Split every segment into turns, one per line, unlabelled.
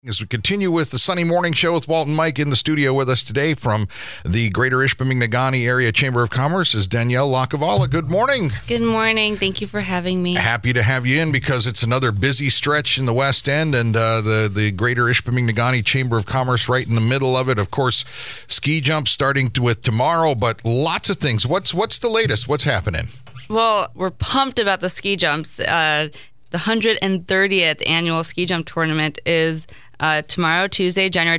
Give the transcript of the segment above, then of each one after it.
As we continue with the Sunny Morning Show with Walt and Mike, in the studio with us today from the Greater Ishpeming-Negaunee Area Chamber of Commerce is Danielle Lakavala. Good morning.
Good morning. Thank you for having me.
Happy to have you in because it's another busy stretch in the West End and the Greater Ishpeming-Negaunee Chamber of Commerce right in the middle of it. Of course, ski jump starting with tomorrow, but lots of things. What's the latest? What's happening?
Well, we're pumped about the ski jumps. The 130th annual ski jump tournament is tomorrow, Tuesday, January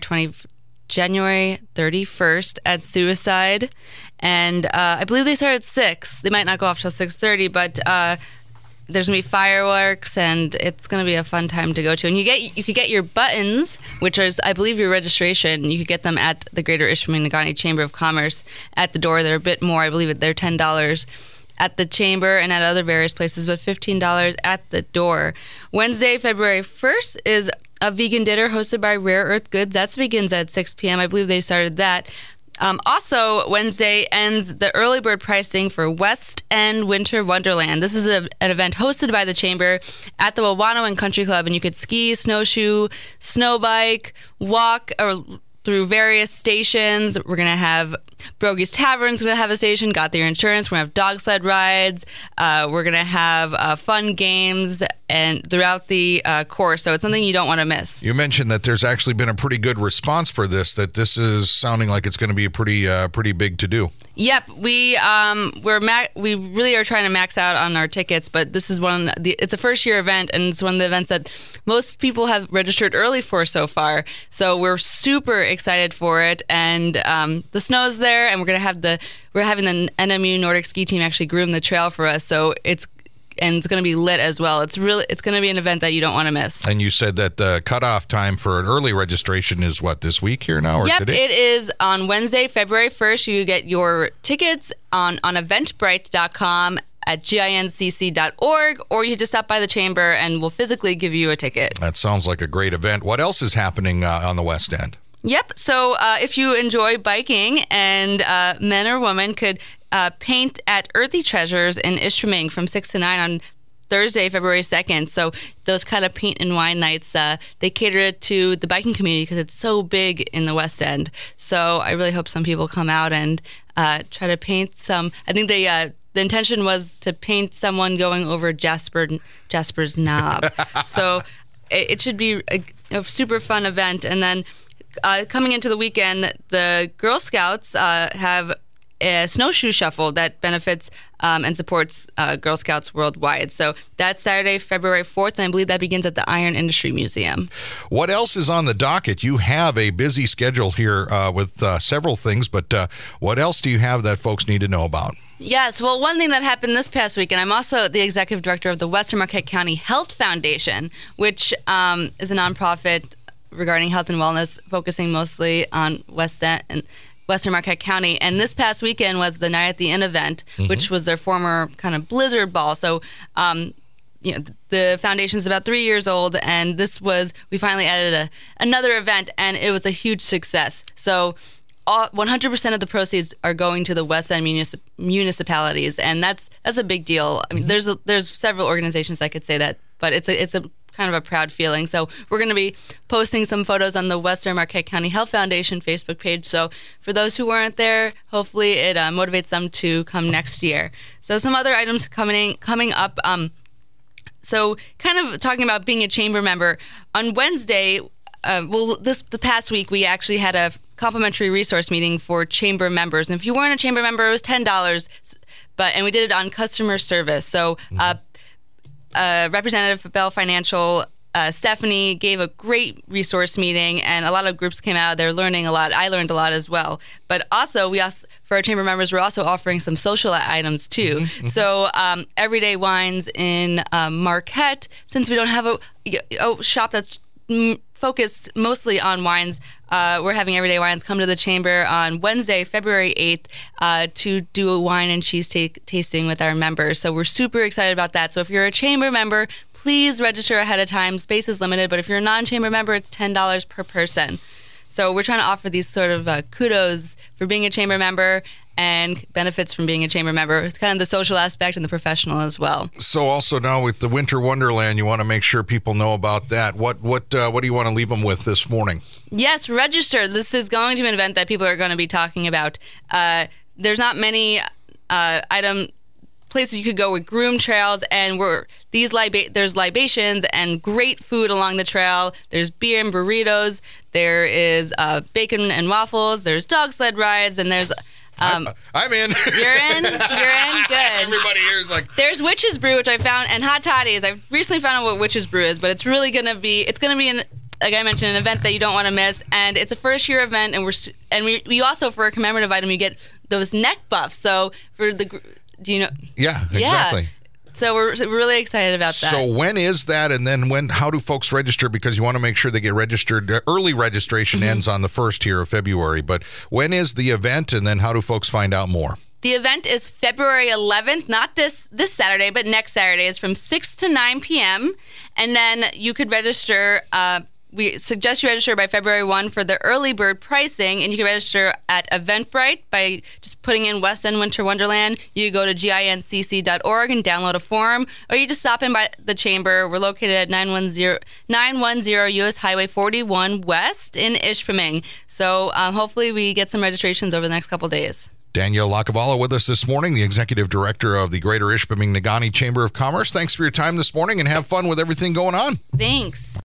31st at Suicide. And I believe they start at 6. They might not go off till 6:30, but there's going to be fireworks, and it's going to be a fun time to go to. And you could get your buttons, which is, I believe, your registration. You could get them at the Greater Ishpeming-Negaunee Chamber of Commerce at the door. They're a bit more. I believe they're $10 at the chamber and at other various places, but $15 at the door. Wednesday, February 1st is a vegan dinner hosted by Rare Earth Goods. That begins at 6 p.m. I believe they started that. Also, Wednesday ends the early bird pricing for West End Winter Wonderland. This is an event hosted by the Chamber at the Wawanoan Country Club, and you could ski, snowshoe, snow bike, walk, or through various stations. We're going to have Brogie's Tavern's going to have a station, Got Their Insurance. We're going to have dog sled rides. We're going to have fun games and throughout the course. So it's something you don't want to miss.
You mentioned that there's actually been a pretty good response for this, that this is sounding like it's going to be a pretty big to-do.
Yep, we really are trying to max out on our tickets, but this is it's a first-year event, and it's one of the events that most people have registered early for so far. So we're super excited for it, and the snow's there, and we're having the NMU Nordic ski team actually groom the trail for us. So it's going to be lit as well. It's going to be an event that you don't want to miss. And
you said that the cutoff time for an early registration is what, this week here now? Or
yep,
today?
It is on Wednesday, February 1st. You get your tickets on eventbrite.com at gincc.org, or you just stop by the chamber and we'll physically give you a ticket.
That sounds like a great event. What else is happening on the West End?
Yep. So if you enjoy biking, and men or women could paint at Earthy Treasures in Ishpeming from 6 to 9 on Thursday, February 2nd. So those kind of paint and wine nights, they cater it to the biking community because it's so big in the West End. So I really hope some people come out and try to paint some. I think the intention was to paint someone going over Jasper's Knob. So it should be a super fun event. And then coming into the weekend, the Girl Scouts have a snowshoe shuffle that benefits and supports Girl Scouts worldwide. So that's Saturday, February 4th, and I believe that begins at the Iron Industry Museum.
What else is on the docket? You have a busy schedule here with several things, but what else do you have that folks need to know about?
Yes, well, one thing that happened this past week, and I'm also the executive director of the Western Marquette County Health Foundation, which is a nonprofit regarding health and wellness, focusing mostly on Western Marquette County. And this past weekend was the Night at the Inn event, which was their former kind of Blizzard Ball. So, the foundation's about 3 years old, and we finally added another event, and it was a huge success. So 100% of the proceeds are going to the West End municipalities, and that's a big deal. I mean, there's several organizations that could say that, but it's a kind of a proud feeling. So we're going to be posting some photos on the Western Marquette County Health Foundation Facebook page. So for those who weren't there, hopefully it motivates them to come next year. So some other items coming up. So kind of talking about being a chamber member, on Wednesday, the past week, we actually had a complimentary resource meeting for chamber members. And if you weren't a chamber member, it was $10, and we did it on customer service. So Representative for Bell Financial, Stephanie, gave a great resource meeting, and a lot of groups came out. They're learning a lot. I learned a lot as well. But also, for our chamber members, we're also offering some social items too. So Everyday Wines in Marquette, since we don't have a shop that's focused mostly on wines, we're having Everyday Wines come to the chamber on Wednesday, February 8th, to do a wine and cheese tasting with our members. So we're super excited about that. So if you're a chamber member, please register ahead of time. Space is limited, but if you're a non-chamber member, it's $10 per person. So we're trying to offer these sort of kudos for being a chamber member and benefits from being a chamber member. It's kind of the social aspect and the professional as well.
So also now with the Winter Wonderland, you want to make sure people know about that. What do you want to leave them with this morning?
Yes, register. This is going to be an event that people are going to be talking about. There's not many places you could go with groomed trails, and there's libations and great food along the trail. There's beer and burritos. There is bacon and waffles. There's dog sled rides, and there's
I'm in.
You're in? Good.
Everybody here is like...
There's Witch's Brew, which I found, and Hot Toddies. I've recently found out what Witch's Brew is, but it's really going to be, like I mentioned, an event that you don't want to miss, and it's a first-year event, and we also, for a commemorative item, you get those neck buffs. So for the... Do you know?
Yeah, exactly.
Yeah. So we're really excited about that.
So when is that, and then how do folks register? Because you want to make sure they get registered. Early registration ends on the 1st here of February, but when is the event, and then how do folks find out more?
The event is February 11th, not this Saturday, but next Saturday. It's from 6 to 9 p.m., and then you could register. We suggest you register by February 1 for the early bird pricing, and you can register at Eventbrite by just putting in West End Winter Wonderland. You go to gincc.org and download a form, or you just stop in by the chamber. We're located at 910 U.S. Highway 41 West in Ishpeming. So hopefully we get some registrations over the next couple days.
Danielle Lacavalla with us this morning, the Executive Director of the Greater Ishpeming-Negaunee Chamber of Commerce. Thanks for your time this morning, and have fun with everything going on.
Thanks.